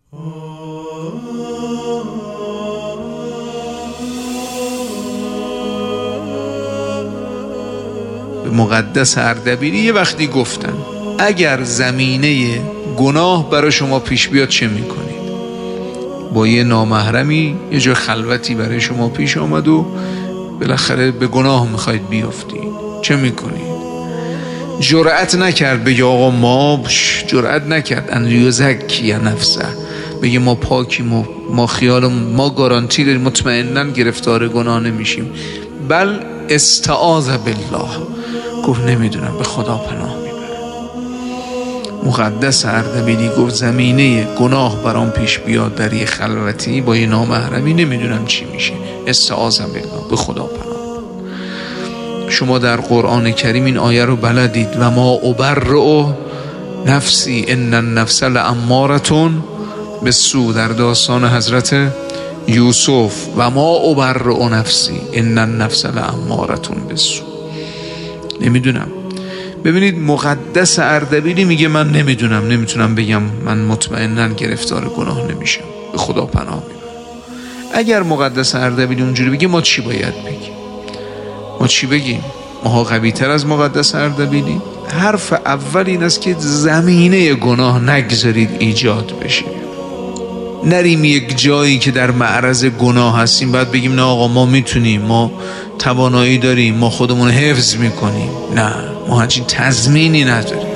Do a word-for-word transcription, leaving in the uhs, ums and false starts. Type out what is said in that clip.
به مقدس اردبیلی یه وقتی گفتن اگر زمینه گناه برای شما پیش بیاد چه میکنید؟ با یه نامحرمی یه جای خلوتی برای شما پیش آمد و بالاخره به گناه میخواید بیافتید، چه میکنید؟ جرأت نکرد بگه آقا ما جرأت نکرد ان یزکی نفسه، بگه ما پاکیم و ما خیال ما گارانتی داریم مطمئناً گرفتار گناه نمیشیم، بل استعاذ بالله، گفت نمیدونم به خدا پناه میبرم. مقدس اردبیلی گفت زمینه گناه برام پیش بیاد در یه خلوتی با یه نامحرمی نمیدونم چی میشه، استعاذ بالله، به خدا پناه. شما در قرآن کریم این آیه رو بلدید و ما ابرئ نفسی ان النفس لاماره بالسوء، در داستان حضرت یوسف و ما ابرئ نفسی ان النفس لاماره بالسوء. نمیدونم. ببینید مقدس اردبیلی میگه من نمیدونم، نمیتونم بگم، من مطمئناً گرفتار گناه نمیشم، به خدا پناه میبرم. اگر مقدس اردبیلی اونجوری بگه ما چی باید بگیم؟ ما چی بگیم؟ ماها قوی تر از مقدس اردبیلی؟ حرف اول این است که زمینه گناه نگذارید ایجاد بشه. نریم یک جایی که در معرض گناه هستیم بعد بگیم نه آقا ما میتونیم، ما توانایی داریم، ما خودمون حفظ میکنیم. نه، ما همچین تضمینی نداریم.